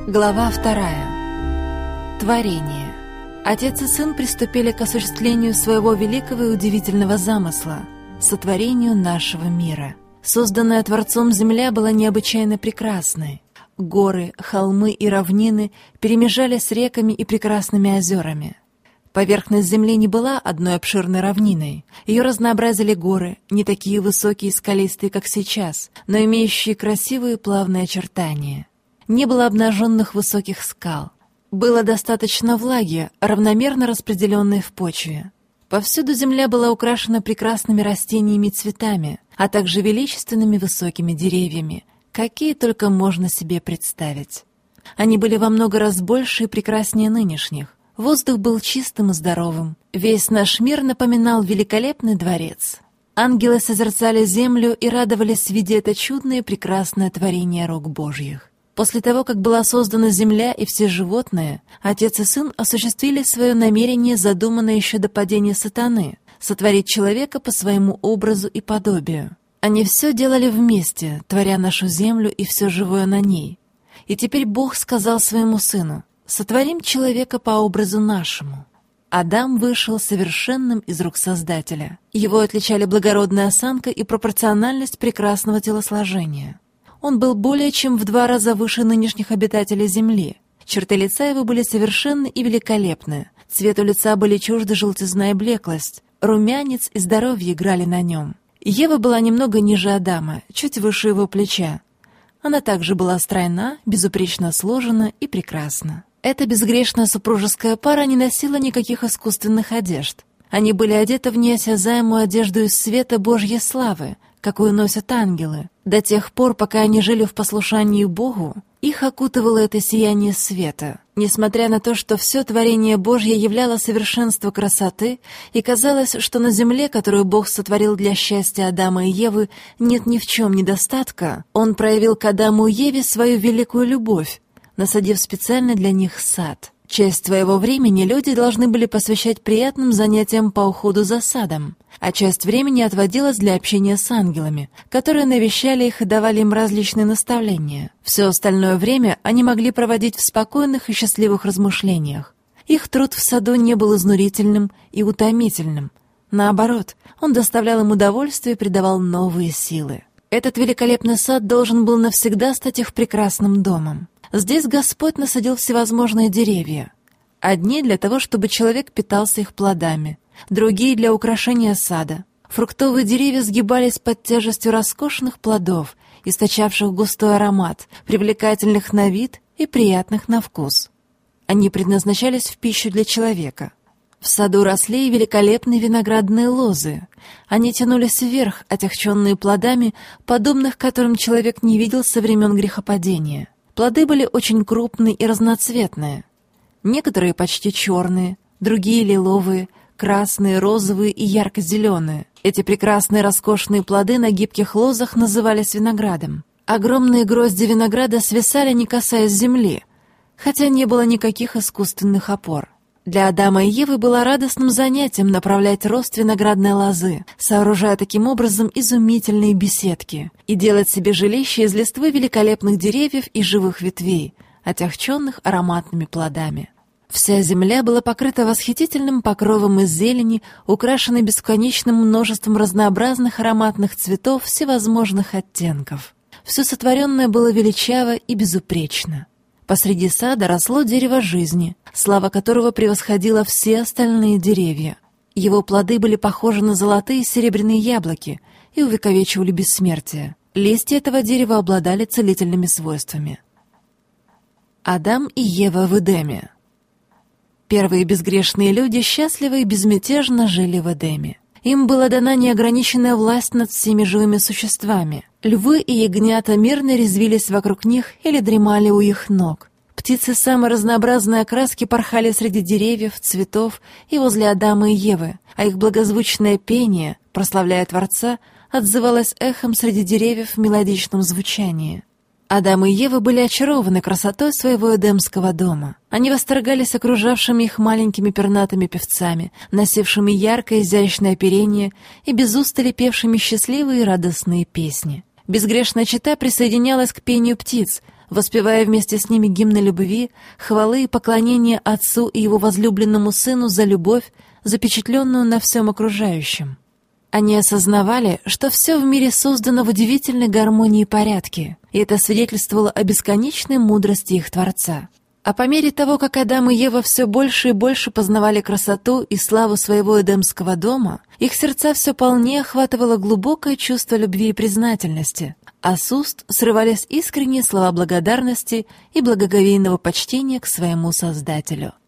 Глава 2. Творение. Отец и сын приступили к осуществлению своего великого и удивительного замысла — сотворению нашего мира. Созданная Творцом земля была необычайно прекрасной. Горы, холмы и равнины перемежались с реками и прекрасными озерами. Поверхность земли не была одной обширной равниной. Ее разнообразили горы, не такие высокие и скалистые, как сейчас, но имеющие красивые плавные очертания. Не было обнаженных высоких скал. Было достаточно влаги, равномерно распределенной в почве. Повсюду земля была украшена прекрасными растениями и цветами, а также величественными высокими деревьями, какие только можно себе представить. Они были во много раз больше и прекраснее нынешних. Воздух был чистым и здоровым. Весь наш мир напоминал великолепный дворец. Ангелы созерцали землю и радовались, видя это чудное и прекрасное творение рук Божьих. После того, как была создана земля и все животные, отец и сын осуществили свое намерение, задуманное еще до падения сатаны — сотворить человека по своему образу и подобию. Они все делали вместе, творя нашу землю и все живое на ней. И теперь Бог сказал своему сыну: «Сотворим человека по образу нашему». Адам вышел совершенным из рук Создателя. Его отличали благородная осанка и пропорциональность прекрасного телосложения. Он был более чем в 2 раза выше нынешних обитателей Земли. Черты лица его были совершенны и великолепны. Цвету лица были чужды желтизна и блеклость. Румянец и здоровье играли на нем. Ева была немного ниже Адама, чуть выше его плеча. Она также была стройна, безупречно сложена и прекрасна. Эта безгрешная супружеская пара не носила никаких искусственных одежд. Они были одеты в неосязаемую одежду из света Божьей славы, какую носят ангелы. До тех пор, пока они жили в послушании Богу, их окутывало это сияние света. Несмотря на то, что все творение Божье являло совершенство красоты, и казалось, что на земле, которую Бог сотворил для счастья Адама и Евы, нет ни в чем недостатка, Он проявил к Адаму и Еве свою великую любовь, насадив специально для них сад. Часть своего времени люди должны были посвящать приятным занятиям по уходу за садом, а часть времени отводилась для общения с ангелами, которые навещали их и давали им различные наставления. Все остальное время они могли проводить в спокойных и счастливых размышлениях. Их труд в саду не был изнурительным и утомительным. Наоборот, он доставлял им удовольствие и придавал новые силы. Этот великолепный сад должен был навсегда стать их прекрасным домом. Здесь Господь насадил всевозможные деревья. Одни для того, чтобы человек питался их плодами, другие для украшения сада. Фруктовые деревья сгибались под тяжестью роскошных плодов, источавших густой аромат, привлекательных на вид и приятных на вкус. Они предназначались в пищу для человека. В саду росли и великолепные виноградные лозы. Они тянулись вверх, отягченные плодами, подобных которым человек не видел со времен грехопадения. Плоды были очень крупные и разноцветные. Некоторые почти черные, другие лиловые, красные, розовые и ярко-зеленые. Эти прекрасные роскошные плоды на гибких лозах назывались виноградом. Огромные грозди винограда свисали, не касаясь земли, хотя не было никаких искусственных опор. Для Адама и Евы было радостным занятием направлять рост виноградной лозы, сооружая таким образом изумительные беседки, и делать себе жилище из листвы великолепных деревьев и живых ветвей, отягченных ароматными плодами. Вся земля была покрыта восхитительным покровом из зелени, украшенной бесконечным множеством разнообразных ароматных цветов всевозможных оттенков. Все сотворенное было величаво и безупречно. Посреди сада росло дерево жизни, слава которого превосходила все остальные деревья. Его плоды были похожи на золотые и серебряные яблоки и увековечивали бессмертие. Листья этого дерева обладали целительными свойствами. Адам и Ева в Эдеме. Первые безгрешные люди счастливо и безмятежно жили в Эдеме. Им была дана неограниченная власть над всеми живыми существами. Львы и ягнята мирно резвились вокруг них или дремали у их ног. Птицы самой разнообразной окраски порхали среди деревьев, цветов и возле Адама и Евы, а их благозвучное пение, прославляя Творца, отзывалось эхом среди деревьев в мелодичном звучании. Адам и Ева были очарованы красотой своего эдемского дома. Они восторгались окружавшими их маленькими пернатыми певцами, носившими яркое изящное оперение и без устали певшими счастливые и радостные песни. Безгрешная чета присоединялась к пению птиц, воспевая вместе с ними гимны любви, хвалы и поклонения Отцу и Его возлюбленному Сыну за любовь, запечатленную на всем окружающем. Они осознавали, что все в мире создано в удивительной гармонии и порядке, и это свидетельствовало о бесконечной мудрости их Творца. А по мере того, как Адам и Ева все больше и больше познавали красоту и славу своего эдемского дома, их сердца все полнее охватывало глубокое чувство любви и признательности, а с уст срывались искренние слова благодарности и благоговейного почтения к своему Создателю.